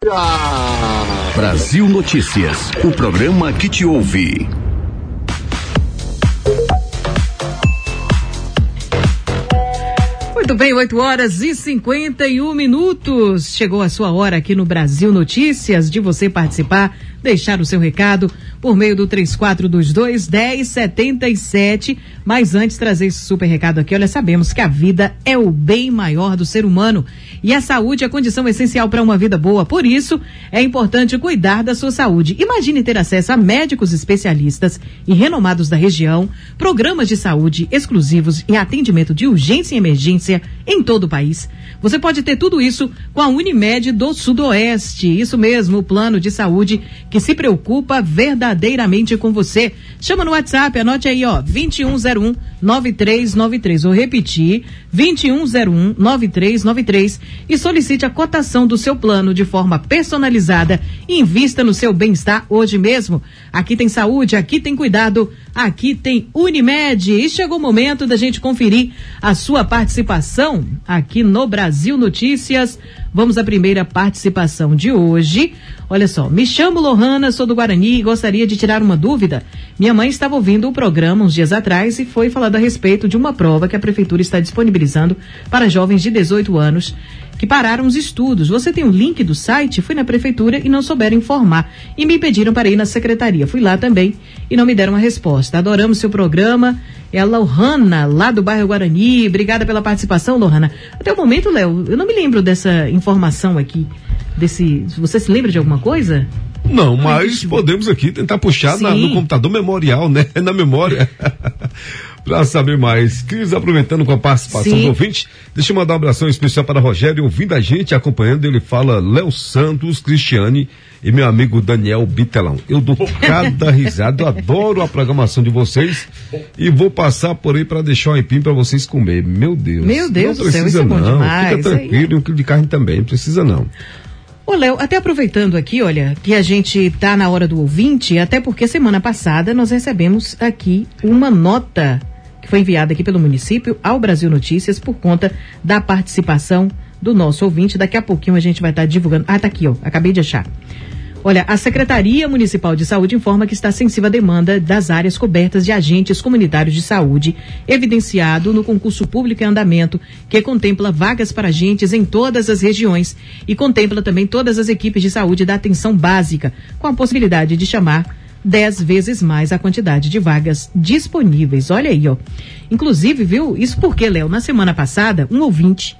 Brasil Notícias, o programa que te ouve. Muito bem, 8h51. Chegou a sua hora aqui no Brasil Notícias de você participar, deixar o seu recado por meio do 3422-1077. Mas antes, trazer esse super recado aqui. Olha, sabemos que a vida é o bem maior do ser humano e a saúde é a condição essencial para uma vida boa. Por isso, é importante cuidar da sua saúde. Imagine ter acesso a médicos especialistas e renomados da região, programas de saúde exclusivos e atendimento de urgência e emergência em todo o país. Você pode ter tudo isso com a Unimed do Sudoeste. Isso mesmo, o plano de saúde que se preocupa verdadeiramente com você. Chama no WhatsApp, anote aí, 2101-9393. Vou repetir, 2101-9393 e solicite a cotação do seu plano de forma personalizada e invista no seu bem-estar hoje mesmo. Aqui tem saúde, aqui tem cuidado, aqui tem Unimed. E chegou o momento da gente conferir a sua participação aqui no Brasil Notícias. Vamos à primeira participação de hoje. Olha só, me chamo Lohana, sou do Guarani e gostaria de tirar uma dúvida. Minha mãe estava ouvindo o programa uns dias atrás e foi falando a respeito de uma prova que a prefeitura está disponibilizando para jovens de 18 anos que pararam os estudos. Você tem um link do site? Fui na prefeitura e não souberam informar e me pediram para ir na secretaria. Fui lá também e não me deram uma resposta. Adoramos seu programa. É a Lohana, lá do bairro Guarani. Obrigada pela participação, Lohana. Até o momento, Léo, eu não me lembro dessa informação aqui. Você se lembra de alguma coisa? Não, mas podemos aqui tentar puxar no computador memorial, né? Na memória. Para saber mais. Cris, aproveitando com a participação do ouvinte, deixa eu mandar um abração especial para Rogério, ouvindo a gente, acompanhando. Ele fala Léo Santos, Cristiane e meu amigo Daniel Bitelão. Eu dou cada risada, eu adoro a programação de vocês e vou passar por aí para deixar um empim para vocês comer. Meu Deus do céu, isso é bom demais. Fica tranquilo, um quilo de carne também, não precisa não. Ô, Léo, até aproveitando aqui, olha, que a gente tá na hora do ouvinte, até porque semana passada nós recebemos aqui uma nota que foi enviada aqui pelo município ao Brasil Notícias por conta da participação do nosso ouvinte. Daqui a pouquinho a gente vai estar divulgando. Ah, tá aqui, acabei de achar. Olha, a Secretaria Municipal de Saúde informa que está sensível à demanda das áreas cobertas de agentes comunitários de saúde, evidenciado no concurso público em andamento, que contempla vagas para agentes em todas as regiões e contempla também todas as equipes de saúde da atenção básica, com a possibilidade de chamar 10 vezes mais a quantidade de vagas disponíveis. Olha aí, Inclusive, viu? Isso porque, Léo, na semana passada, um ouvinte,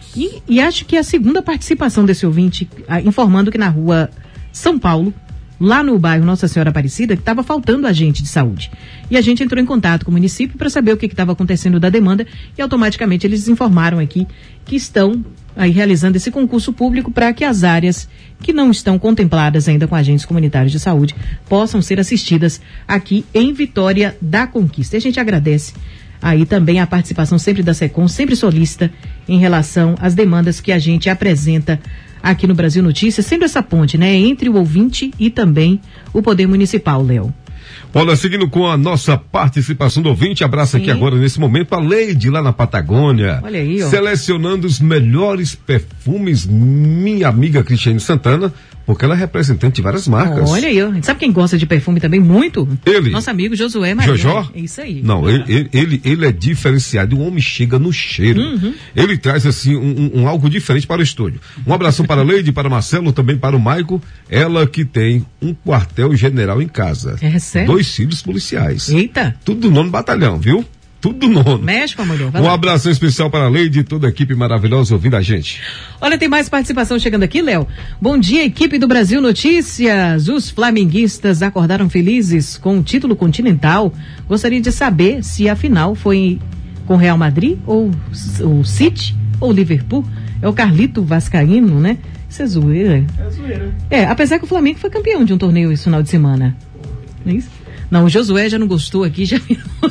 e acho que é a segunda participação desse ouvinte, informando que na rua São Paulo, lá no bairro Nossa Senhora Aparecida, que estava faltando agente de saúde. E a gente entrou em contato com o município para saber o que estava acontecendo da demanda e automaticamente eles informaram aqui que estão aí realizando esse concurso público para que as áreas que não estão contempladas ainda com agentes comunitários de saúde possam ser assistidas aqui em Vitória da Conquista. E a gente agradece aí também a participação sempre da SECOM, sempre solícita em relação às demandas que a gente apresenta aqui no Brasil Notícias, sendo essa ponte, né, entre o ouvinte e também o Poder Municipal, Léo. Olha, seguindo com a nossa participação do ouvinte, abraço aqui agora nesse momento a Leide lá na Patagônia. Olha aí, selecionando os melhores perfumes, minha amiga Cristiane Santana, porque ela é representante de várias marcas. Olha aí, sabe quem gosta de perfume também muito? Ele. Nosso amigo Josué Maria. Jojó? É isso aí. Não, ele é diferenciado, o homem chega no cheiro. Ele traz assim um algo diferente para o estúdio. Um abração para a Leide, para Marcelo, também para o Maico, ela que tem um quartel-general em casa. É sério? 2 filhos policiais. Eita. Tudo do nono batalhão, viu? Tudo nono. Mexe com a mulher. Um abração especial para a Leide e toda a equipe maravilhosa ouvindo a gente. Olha, tem mais participação chegando aqui, Léo. Bom dia, equipe do Brasil Notícias. Os flamenguistas acordaram felizes com o título continental. Gostaria de saber se a final foi com Real Madrid ou o City ou Liverpool. É o Carlito Vascaíno, né? Isso é zoeira. É zoeira. Apesar que o Flamengo foi campeão de um torneio esse final de semana. Não é isso? Não, o Josué já não gostou aqui, já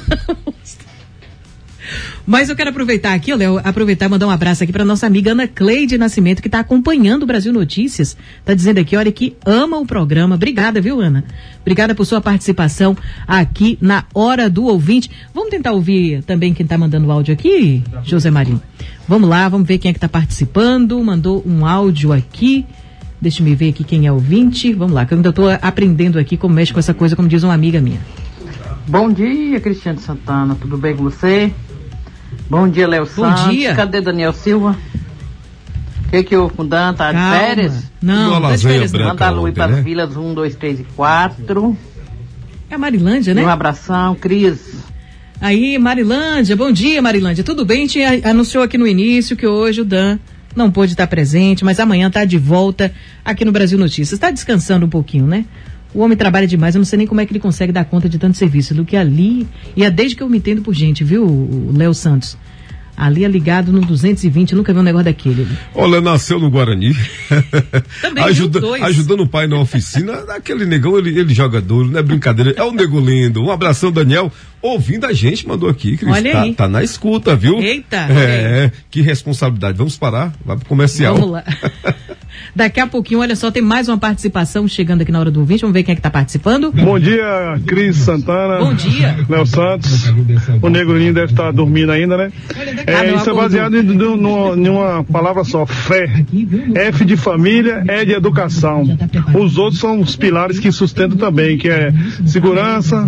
Mas eu quero aproveitar aqui, Léo, e mandar um abraço aqui para nossa amiga Ana Cleide Nascimento, que está acompanhando o Brasil Notícias. Está dizendo aqui, olha, que ama o programa. Obrigada, viu, Ana? Obrigada por sua participação aqui na Hora do Ouvinte. Vamos tentar ouvir também quem está mandando o áudio aqui, José Marinho? Vamos lá, vamos ver quem é que está participando. Mandou um áudio aqui. Deixa eu ver aqui quem é ouvinte. Vamos lá, que eu ainda estou aprendendo aqui como mexe com essa coisa, como diz uma amiga minha. Bom dia, Cristiane Santana, tudo bem com você? Bom dia, Léo Santos. Bom dia. Cadê Daniel Silva? O que houve com o Dan? Tá de férias? Não, tá de férias não. Manda a Luí para as vilas 1, 2, 3 e 4. É a Marilândia, né? Um abração, Cris. Aí, Marilândia, bom dia, Marilândia. Tudo bem? A gente anunciou aqui no início que hoje o Dan não pôde estar presente, mas amanhã está de volta aqui no Brasil Notícias. Está descansando um pouquinho, né? O homem trabalha demais, eu não sei nem como é que ele consegue dar conta de tanto serviço, do que ali, e é desde que eu me entendo por gente, viu, o Léo Santos? Ali é ligado no 220, nunca vi um negócio daquele. Olha, nasceu no Guarani. Também ajudando o pai na oficina, aquele negão, ele joga duro, não é brincadeira, é um nego lindo. Um abração, Daniel, ouvindo a gente, mandou aqui, Cris. Olha aí. Tá na escuta, viu? Eita. Que responsabilidade. Vamos parar, vai pro comercial. Vamos lá. Daqui a pouquinho, olha só, tem mais uma participação chegando aqui na hora do ouvinte. Vamos ver quem é que tá participando. Bom dia, Cris Santana. Bom dia. Léo Santos. O Negrinho deve estar dormindo ainda, né? Isso é baseado em uma palavra só, fé. F de família, E de educação. Os outros são os pilares que sustentam também, que é segurança,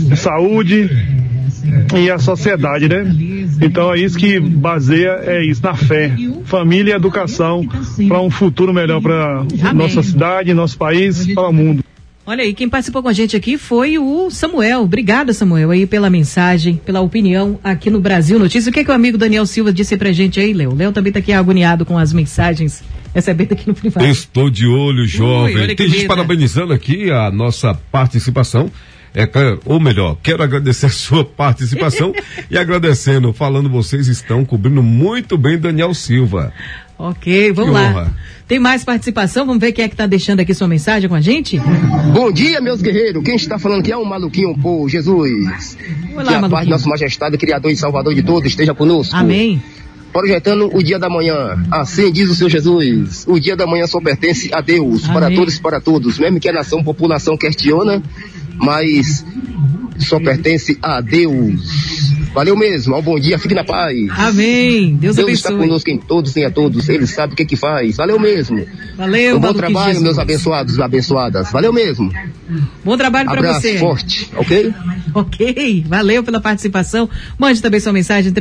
saúde e a sociedade, né? Então é isso que baseia, é isso, na fé. Família e educação para um futuro melhor para nossa cidade, nosso país, para o mundo. Olha aí, quem participou com a gente aqui foi o Samuel. Obrigada, Samuel, aí pela mensagem, pela opinião aqui no Brasil Notícias. O que é que o amigo Daniel Silva disse pra gente aí, Léo? Léo também tá aqui agoniado com as mensagens recebendo aqui no privado. Estou de olho, jovem. Tem gente parabenizando aqui a nossa participação. Ou melhor, quero agradecer a sua participação e agradecendo, falando, vocês estão cobrindo muito bem Daniel Silva. Ok, vamos lá. Tem mais participação? Vamos ver quem é que está deixando aqui sua mensagem com a gente? Bom dia, meus guerreiros. Quem está falando aqui é um maluquinho, pô, Jesus. Olá, que a paz de nosso majestade, Criador e Salvador de todos, esteja conosco. Amém. Projetando o dia da manhã, assim diz o Senhor Jesus. O dia da manhã só pertence a Deus, Amém. Para todos e para todos. Mesmo que a nação, população questiona, mas só pertence a Deus. Valeu mesmo, um bom dia, fique na paz. Amém. Deus abençoe. Está conosco em todos e a todos, Ele sabe o que faz. Valeu mesmo. Valeu, um bom trabalho, meus abençoados e abençoadas. Valeu mesmo. Bom trabalho para você. Abraço forte, ok? Ok, valeu pela participação. Mande também sua mensagem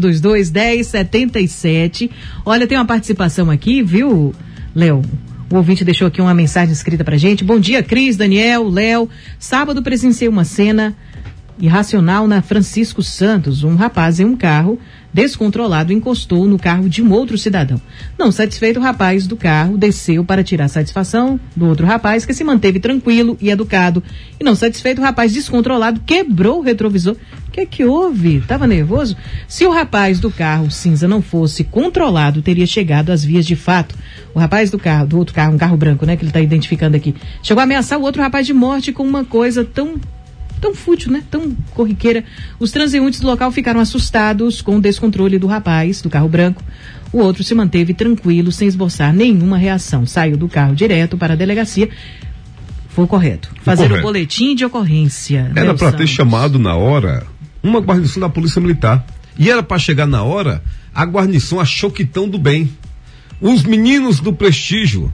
3422-1077. Olha, tem uma participação aqui, viu, Léo? O ouvinte deixou aqui uma mensagem escrita pra gente. Bom dia, Cris, Daniel, Léo. Sábado presenciei uma cena irracional na Francisco Santos. Um rapaz em um carro descontrolado encostou no carro de um outro cidadão. Não satisfeito, o rapaz do carro desceu para tirar satisfação do outro rapaz, que se manteve tranquilo e educado. E não satisfeito, o rapaz descontrolado quebrou o retrovisor. O que é que houve? Estava nervoso? Se o rapaz do carro cinza não fosse controlado, teria chegado às vias de fato. O rapaz do outro carro, um carro branco, né, que ele está identificando aqui, chegou a ameaçar o outro rapaz de morte com uma coisa tão fútil, né? Tão corriqueira. Os transeuntes do local ficaram assustados com o descontrole do rapaz, do carro branco. O outro se manteve tranquilo, sem esboçar nenhuma reação. Saiu do carro direto para a delegacia. Foi o correto. Fazer o boletim de ocorrência. Era para ter chamado na hora uma guarnição da Polícia Militar. E era para chegar na hora, a guarnição achou que tão do bem. Os meninos do prestígio.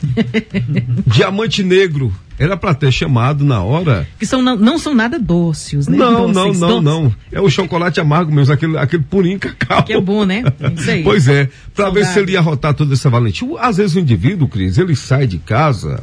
Diamante Negro. Era para ter chamado na hora. Que não são nada dóceis, né? Não. É o chocolate amargo mesmo, aquele purinho cacau. Que é bom, né? Isso aí. Pois é, para ver se ele ia arrotar toda essa valentia. Às vezes o indivíduo, Cris, ele sai de casa,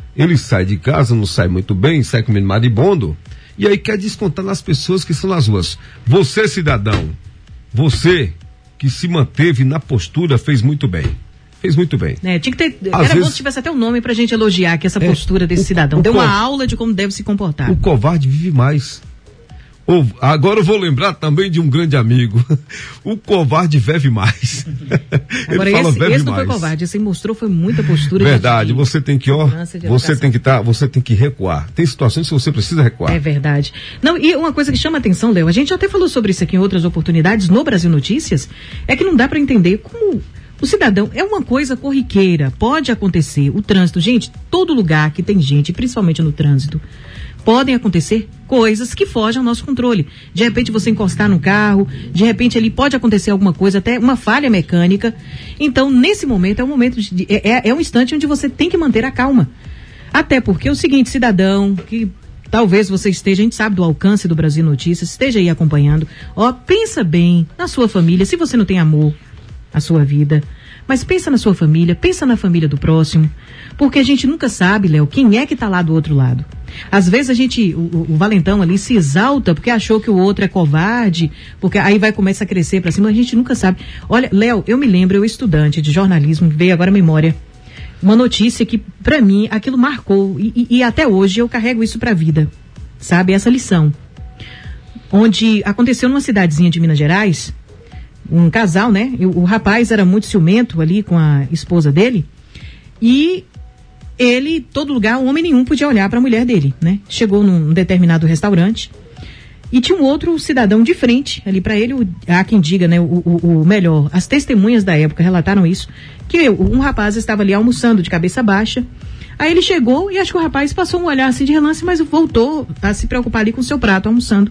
não sai muito bem, sai comendo maribondo, e aí quer descontar nas pessoas que estão nas ruas. Você, cidadão, você que se manteve na postura, fez muito bem. Fez muito bem. Tinha que ter. Era bom se tivesse até um nome pra gente elogiar aqui essa postura desse cidadão. Deu uma aula de como deve se comportar. O covarde vive mais. Agora eu vou lembrar também de um grande amigo. O covarde vive mais. Agora esse não foi covarde, esse mostrou foi muita postura. Verdade, você tem que você tem que recuar. Tem situações que você precisa recuar. É verdade. Não, e uma coisa que chama atenção, Léo, a gente até falou sobre isso aqui em outras oportunidades no Brasil Notícias, é que não dá pra entender como O cidadão é uma coisa corriqueira, pode acontecer. O trânsito, gente, todo lugar que tem gente, principalmente no trânsito, podem acontecer coisas que fogem ao nosso controle. De repente você encostar no carro, de repente ali pode acontecer alguma coisa, até uma falha mecânica. Então, nesse momento, é um momento é um instante onde você tem que manter a calma. Até porque o seguinte, cidadão, que talvez você esteja, a gente sabe do alcance do Brasil Notícias, esteja aí acompanhando, pensa bem na sua família, se você não tem amor à sua vida, mas pensa na sua família, pensa na família do próximo, porque a gente nunca sabe, Léo, quem é que tá lá do outro lado. Às vezes a gente, o valentão ali se exalta porque achou que o outro é covarde, porque aí vai começar a crescer pra cima, a gente nunca sabe. Olha, Léo, eu me lembro, eu estudante de jornalismo, veio agora a memória, uma notícia que pra mim aquilo marcou e até hoje eu carrego isso pra vida, sabe, essa lição. Onde aconteceu numa cidadezinha de Minas Gerais, um casal, né? O rapaz era muito ciumento ali com a esposa dele e ele, todo lugar, homem nenhum podia olhar para a mulher dele, né? Chegou num determinado restaurante e tinha um outro cidadão de frente ali para ele, há quem diga, né? O melhor, as testemunhas da época relataram isso, que um rapaz estava ali almoçando de cabeça baixa, aí ele chegou e acho que o rapaz passou um olhar assim de relance, mas voltou a se preocupar ali com o seu prato, almoçando.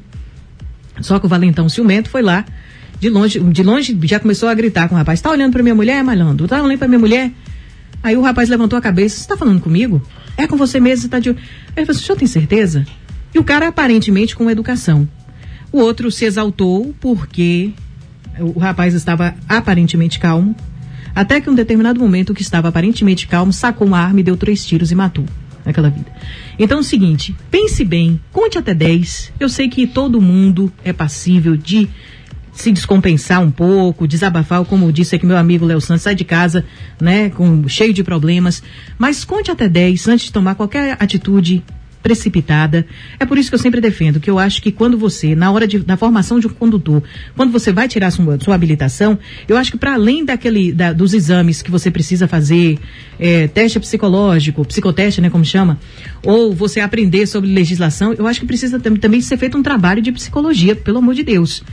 Só que o valentão ciumento foi lá, de longe já começou a gritar com o rapaz, tá olhando pra minha mulher, malandro? Tá olhando pra minha mulher? Aí o rapaz levantou a cabeça, você tá falando comigo? É com você mesmo, você tá de... Aí ele falou, o senhor tem certeza? E o cara aparentemente com educação. O outro se exaltou porque o rapaz estava aparentemente calmo, até que em um determinado momento o que estava aparentemente calmo sacou uma arma e deu 3 tiros e matou naquela vida. Então é o seguinte, pense bem, conte até 10, eu sei que todo mundo é passível de se descompensar um pouco, desabafar, como disse aqui meu amigo Léo Santos, sai de casa, né, cheio de problemas, mas conte até 10 antes de tomar qualquer atitude precipitada. É por isso que eu sempre defendo, que eu acho que quando você, na formação de um condutor, quando você vai tirar sua habilitação, eu acho que para além dos exames que você precisa fazer, teste psicológico, psicoteste, né, como chama, ou você aprender sobre legislação, eu acho que precisa também ser feito um trabalho de psicologia, pelo amor de Deus.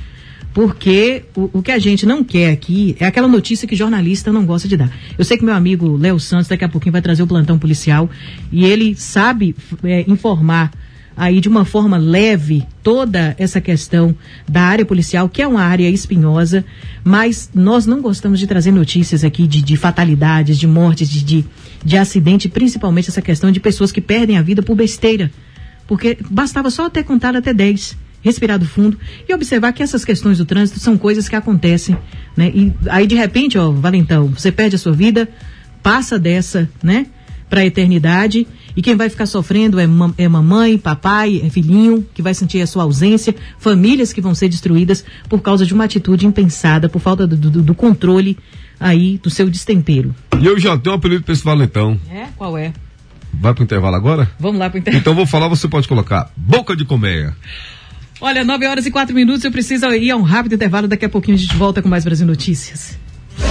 Porque o que a gente não quer aqui é aquela notícia que jornalista não gosta de dar. Eu sei que meu amigo Léo Santos daqui a pouquinho vai trazer o plantão policial e ele sabe informar aí de uma forma leve toda essa questão da área policial, que é uma área espinhosa, mas nós não gostamos de trazer notícias aqui de fatalidades, de mortes, de acidente, principalmente essa questão de pessoas que perdem a vida por besteira. Porque bastava só ter contado até 10. Respirar do fundo e observar que essas questões do trânsito são coisas que acontecem, né? E aí de repente, valentão, você perde a sua vida, passa dessa, né, pra eternidade, e quem vai ficar sofrendo é mamãe, papai, é filhinho, que vai sentir a sua ausência, famílias que vão ser destruídas por causa de uma atitude impensada, por falta do controle aí do seu destempero. E eu já tenho um apelido pra esse valentão. Qual é? Vai pro intervalo agora? Vamos lá pro intervalo. Então vou falar, você pode colocar Boca de Colmeia. Olha, 9h04, eu preciso ir a um rápido intervalo, daqui a pouquinho a gente volta com mais Brasil Notícias.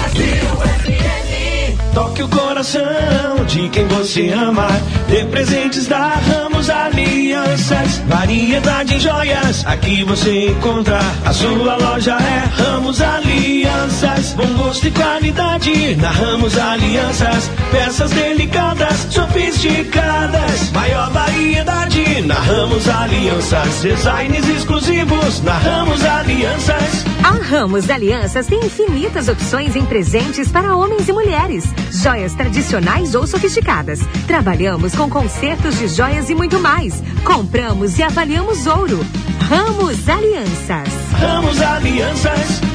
Toque o coração de quem você ama. Dê presentes da Ramos Alianças. Variedade em joias, aqui você encontra. A sua loja é Ramos Alianças. Bom gosto e qualidade na Ramos Alianças. Peças delicadas, sofisticadas. Maior variedade na Ramos Alianças. Designs exclusivos na Ramos Alianças. A Ramos Alianças tem infinitas opções em presentes para homens e mulheres. Joias tradicionais ou sofisticadas. Trabalhamos com concertos de joias e muito mais. Compramos e avaliamos ouro. Ramos Alianças. Ramos Alianças.